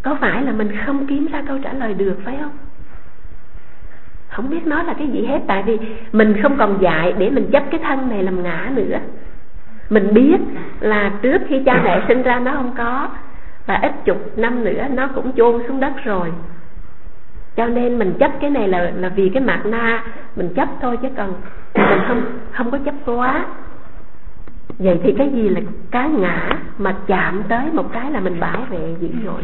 Có phải là mình không kiếm ra câu trả lời được, phải không? Không biết nói là cái gì hết. Tại vì mình không còn dạy để mình chấp cái thân này làm ngã nữa. Mình biết là trước khi cha mẹ sinh ra nó không có, và ít chục năm nữa nó cũng chôn xuống đất rồi. Cho nên mình chấp cái này là vì cái mạt na mình chấp thôi, chứ còn mình không có chấp quá. Vậy thì cái gì là cái ngã mà chạm tới một cái là mình bảo vệ dữ dội?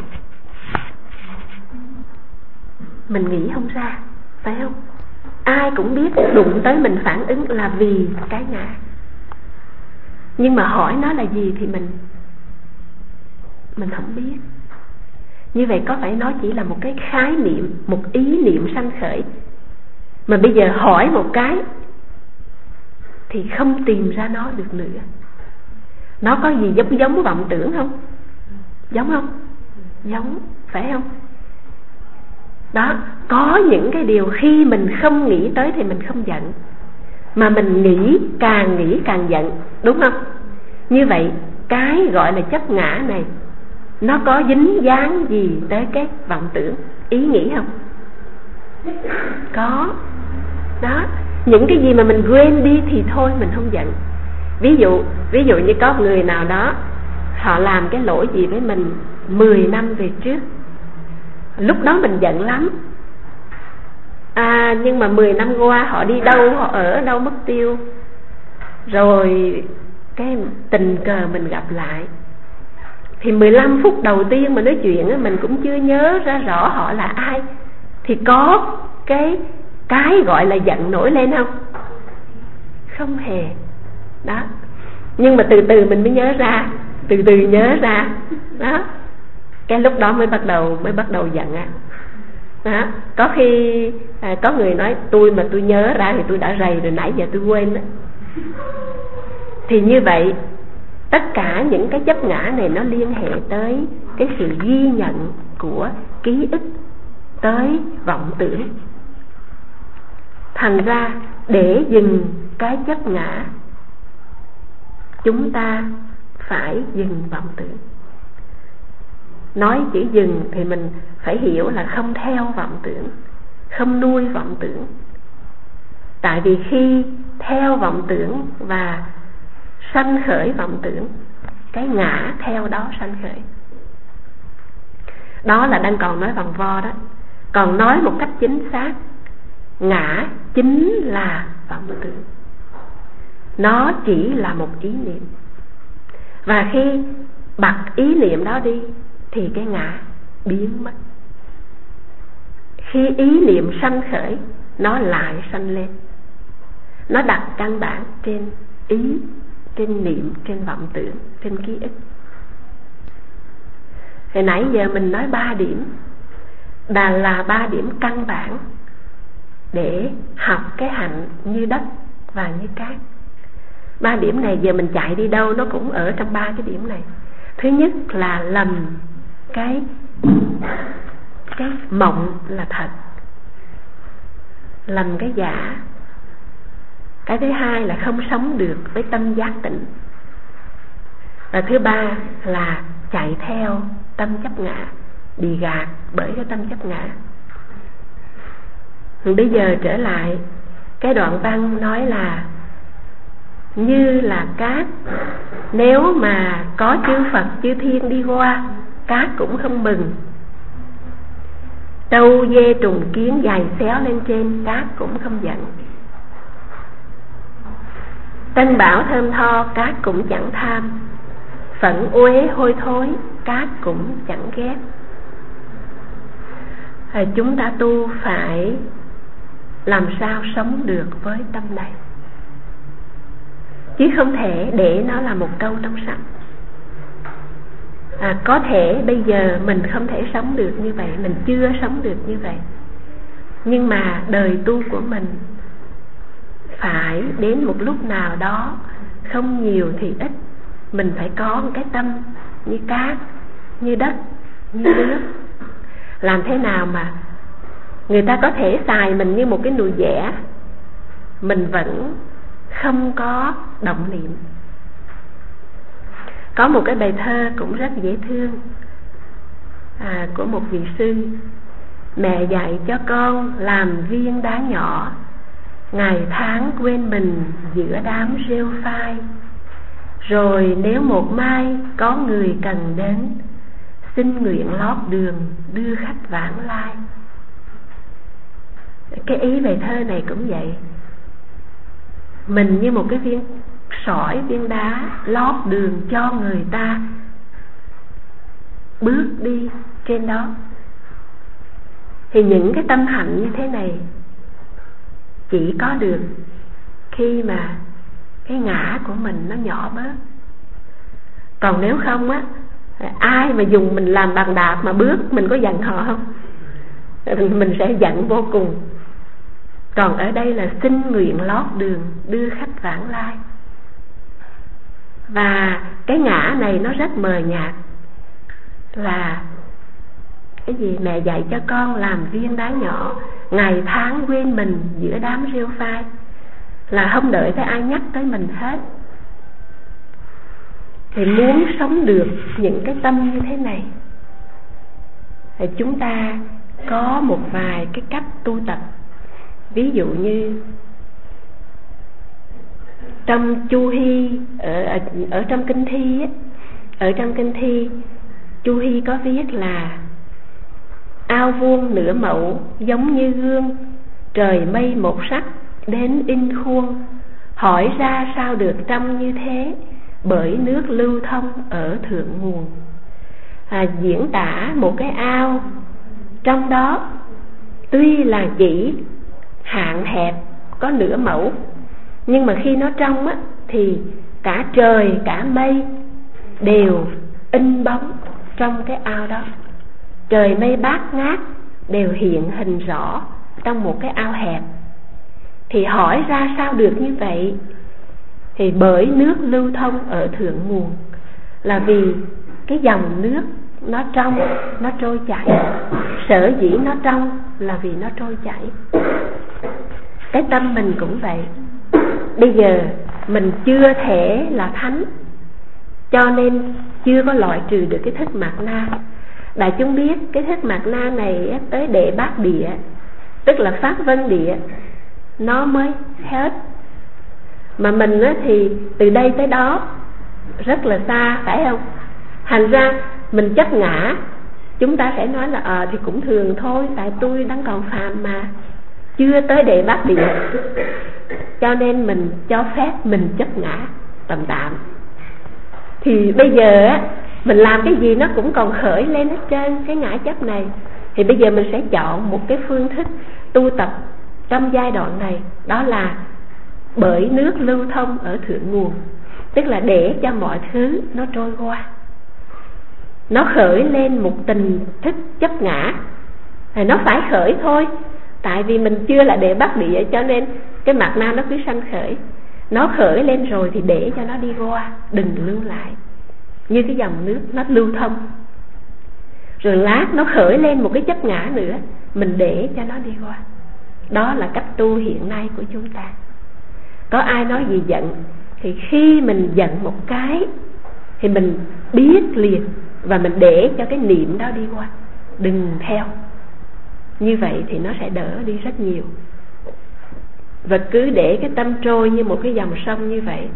Mình nghĩ không ra, phải không? Ai cũng biết đụng tới mình phản ứng là vì cái ngã. Nhưng mà hỏi nó là gì thì mình không biết. Như vậy có phải nó chỉ là một cái khái niệm, một ý niệm sanh khởi, mà bây giờ hỏi một cái thì không tìm ra nó được nữa. Nó có gì giống vọng tưởng không? Giống không? Giống, phải không? Đó, có những cái điều khi mình không nghĩ tới thì mình không giận, mà mình nghĩ càng giận, đúng không? Như vậy cái gọi là chấp ngã này nó có dính dáng gì tới cái vọng tưởng, ý nghĩ không? Có. Đó, những cái gì mà mình quên đi thì thôi mình không giận. Ví dụ như có người nào đó họ làm cái lỗi gì với mình 10 năm về trước, lúc đó mình giận lắm. Nhưng mà 10 năm qua họ đi đâu, họ ở đâu mất tiêu. Rồi cái tình cờ mình gặp lại, thì 15 phút đầu tiên mà nói chuyện mình cũng chưa nhớ ra rõ họ là ai, thì có cái gọi là giận nổi lên không? Không hề. Đó. Nhưng mà từ từ mình mới nhớ ra. Đó. Cái lúc đó mới bắt đầu giận á. Đó. Có khi có người nói tôi nhớ ra thì tôi đã rầy rồi, nãy giờ tôi quên đó. Thì như vậy tất cả những cái chấp ngã này nó liên hệ tới cái sự ghi nhận của ký ức, tới vọng tưởng. Thành ra để dừng cái chấp ngã, chúng ta phải dừng vọng tưởng. Nói chữ dừng thì mình phải hiểu là không theo vọng tưởng, không nuôi vọng tưởng. Tại vì khi theo vọng tưởng và sanh khởi vọng tưởng, cái ngã theo đó sanh khởi. Đó là đang còn nói vòng vo đó. Còn nói một cách chính xác, ngã chính là vọng tưởng. Nó chỉ là một ý niệm. Và khi bật ý niệm đó đi thì cái ngã biến mất. Khi ý niệm sanh khởi, nó lại sanh lên. Nó đặt căn bản trên ý, trên niệm, trên vọng tưởng, trên ký ức. Hồi nãy giờ mình nói 3 điểm, là 3 điểm căn bản để học cái hạnh như đất và như cát. 3 điểm này giờ mình chạy đi đâu nó cũng ở trong 3 cái điểm này. Thứ nhất là lầm cái mộng là thật, lầm cái giả. Cái thứ hai là không sống được với tâm giác tỉnh. Và thứ ba là chạy theo tâm chấp ngã, bị gạt bởi cái tâm chấp ngã. Bây giờ trở lại cái đoạn văn nói là như là cát, nếu mà có chư Phật chư Thiên đi qua, cát cũng không mừng. Trâu dê trùng kiến giày xéo lên trên, cát cũng không giận. Tân bảo thơm tho, cát cũng chẳng tham. Phận uế hôi thối, cát cũng chẳng ghét. Chúng ta tu phải làm sao sống được với tâm này, chứ không thể để nó là một câu trong sách. Có thể bây giờ mình không thể sống được như vậy, mình chưa sống được như vậy, nhưng mà đời tu của mình phải đến một lúc nào đó, không nhiều thì ít, mình phải có một cái tâm như cát, như đất, như nước. Làm thế nào mà người ta có thể xài mình như một cái nồi dẻ, mình vẫn không có động niệm. Có một cái bài thơ cũng rất dễ thương. của một vị sư. Mẹ dạy cho con làm viên đá nhỏ, ngày tháng quên mình giữa đám rêu phai. Rồi nếu một mai có người cần đến, xin nguyện lót đường đưa khách vãng lai. Cái ý bài thơ này cũng vậy. Mình như một cái viên sỏi, viên đá lót đường cho người ta bước đi trên đó. Thì những cái tâm hạnh như thế này chỉ có được khi mà cái ngã của mình nó nhỏ bớt. Còn nếu không á, ai mà dùng mình làm bàn đạp mà bước, mình có giận họ không? Mình sẽ giận vô cùng. Còn ở đây là xin nguyện lót đường đưa khách vãng lai. Và cái ngã này nó rất mờ nhạt. Là cái gì? Mẹ dạy cho con làm viên đá nhỏ, ngày tháng quên mình giữa đám rêu phai. Là không đợi tới ai nhắc tới mình hết. Thì muốn sống được những cái tâm như thế này thì chúng ta có một vài cái cách tu tập. Ví dụ như trong Chu Hy, ở trong kinh thi á, ở trong kinh thi Chu Hy có viết là: ao vuông nửa mẫu giống như gương, trời mây một sắc đến in khuôn. Hỏi ra sao được trong như thế, bởi nước lưu thông ở thượng nguồn. Diễn tả một cái ao, trong đó tuy là chỉ hạn hẹp có nửa mẫu, nhưng mà khi nó trong á, thì cả trời cả mây đều in bóng trong cái ao đó. Trời mây bát ngát đều hiện hình rõ trong một cái ao hẹp. Thì hỏi ra sao được như vậy? Thì bởi nước lưu thông ở thượng nguồn. Là vì cái dòng nước nó trong, nó trôi chảy. Sở dĩ nó trong là vì nó trôi chảy. Cái tâm mình cũng vậy. Bây giờ mình chưa thể là thánh, cho nên chưa có loại trừ được cái thức mạt na. Đại chúng biết cái thức mạt na này tới đệ bát địa, tức là pháp vân địa, nó mới hết. Mà mình thì từ đây tới đó rất là xa, phải không? Thành ra mình chấp ngã. Chúng ta sẽ nói là thì cũng thường thôi, tại tôi đang còn phàm mà, chưa tới đệ bát địa, cho nên mình cho phép mình chấp ngã tạm tạm. Thì bây giờ á, mình làm cái gì nó cũng còn khởi lên hết trơn cái ngã chấp này. Thì bây giờ mình sẽ chọn một cái phương thức tu tập trong giai đoạn này, đó là bởi nước lưu thông ở thượng nguồn. Tức là để cho mọi thứ nó trôi qua, nó khởi lên một tình thức chấp ngã thì nó phải khởi thôi. Tại vì mình chưa là đệ bát địa, cho nên cái mạt na nó cứ sanh khởi. Nó khởi lên rồi thì để cho nó đi qua, đừng lưu lại. Như cái dòng nước nó lưu thông, rồi lát nó khởi lên một cái chấp ngã nữa, mình để cho nó đi qua. Đó là cách tu hiện nay của chúng ta. Có ai nói gì giận, thì khi mình giận một cái thì mình biết liền, và mình để cho cái niệm đó đi qua, đừng theo. Như vậy thì nó sẽ đỡ đi rất nhiều. Và cứ để cái tâm trôi như một cái dòng sông như vậy.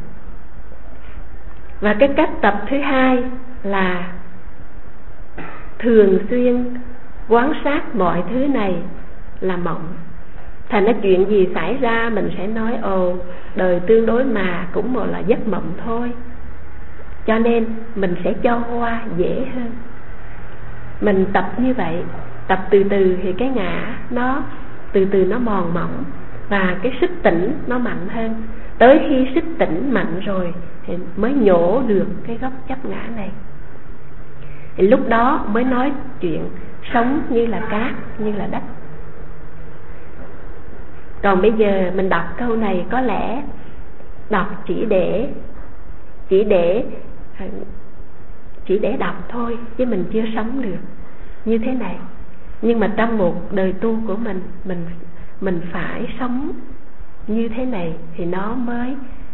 Và cái cách tập thứ hai là thường xuyên quan sát mọi thứ này là mộng. Thành ra chuyện gì xảy ra mình sẽ nói đời tương đối mà cũng một là giấc mộng thôi. Cho nên mình sẽ cho qua dễ hơn. Mình tập như vậy, tập từ từ thì cái ngã nó từ từ nó mòn mỏng, và cái sức tỉnh nó mạnh hơn. Tới khi sức tỉnh mạnh rồi thì mới nhổ được cái gốc chấp ngã này. Thì lúc đó mới nói chuyện sống như là cát, như là đất. Còn bây giờ mình đọc câu này có lẽ đọc chỉ để đọc thôi, chứ mình chưa sống được như thế này. Nhưng mà trong một đời tu của mình phải sống như thế này thì nó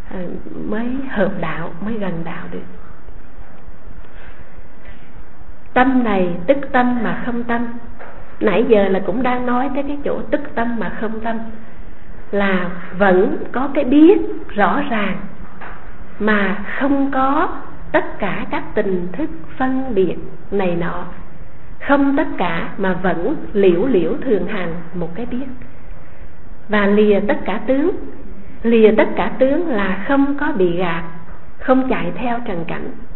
mới hợp đạo, mới gần đạo được. Tâm này tức tâm mà không tâm. Nãy giờ là cũng đang nói tới cái chỗ tức tâm mà không tâm, là vẫn có cái biết rõ ràng mà không có tất cả các tình thức phân biệt này nọ. Không tất cả mà vẫn liễu liễu thường hằng một cái biết. Và lìa tất cả tướng. Lìa tất cả tướng là không có bị gạt, không chạy theo trần cảnh.